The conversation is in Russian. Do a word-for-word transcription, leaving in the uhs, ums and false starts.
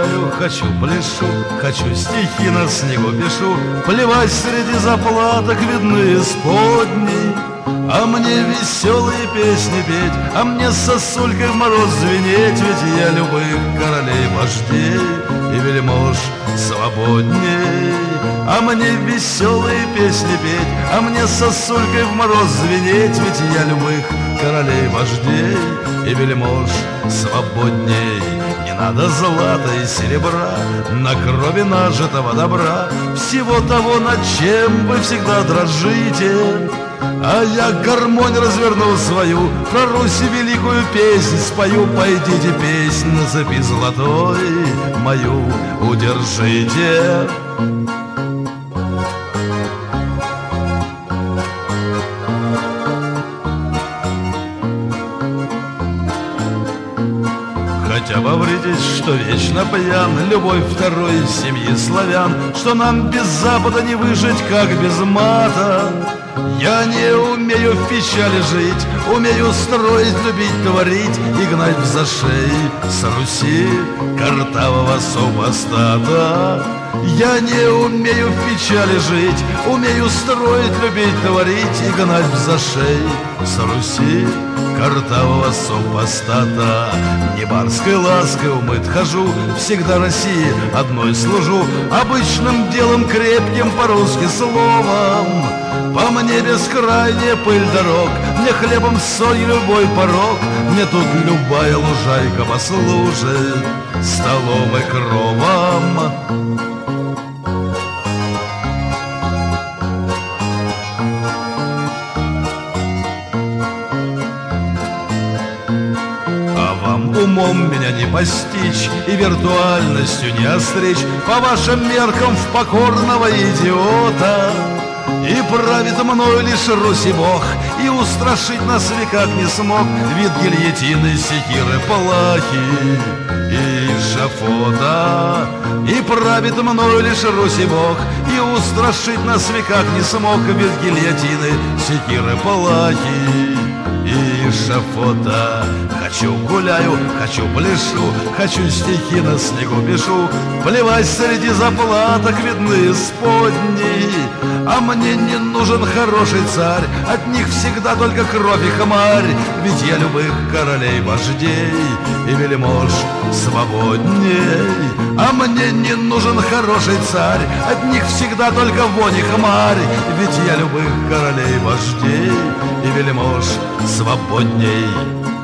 гуляю, хочу пляшу, хочу стихи на снегу пишу. Плевать среди заплаток видны исподней, а мне веселые песни петь, а мне сосулькой в мороз звенеть. Ведь я любых королей, вождей и вельмож свободней. А мне веселые песни петь, а мне сосулькой в мороз звенеть. Ведь я любых королей, вождей и вельмож свободней. Не надо злата и серебра, на крови нажитого добра, всего того, над чем вы всегда дрожите. А я гармонь разверну свою, про Русь великую песнь спою. Пойдите, песнь на цепи золотой мою удержите. Хотя повредить, что вечно пьян, любовь второй семьи славян, что нам без Запада не выжить, как без мата. Я не умею в печали жить, умею строить, любить, творить и гнать в зашей с Руси картавого супостата. Я не умею в печали жить, умею строить, любить, творить и гнать в зашей с Руси картавого супостата. Не барской лаской умыт хожу, всегда России одной служу, обычным делом крепким по-русски словом. По мне бескрайняя пыль дорог, мне хлебом соль любой порог, мне тут любая лужайка послужит столом и кровом. Умом меня не постичь и виртуальностью не остричь по вашим меркам в покорного идиота. И правит мною лишь Русь и Бог, и устрашить нас веках не смог вид гильотины, секиры, палахи и шафота. И правит мною лишь Русь и Бог, и устрашить нас веках не смог вид гильотины, секиры, палахи и шафота. Хочу гуляю, хочу пляшу, хочу стихи на снегу пишу. Плевать среди заплаток видны исподней, а мне не нужен хороший царь, от них всегда только кровь и хмарь. Ведь я любых королей, вождей и вельмож свободней. А мне не нужен хороший царь, от них всегда только вонь и хмарь. Ведь я любых королей, вождей и вельмож свободней.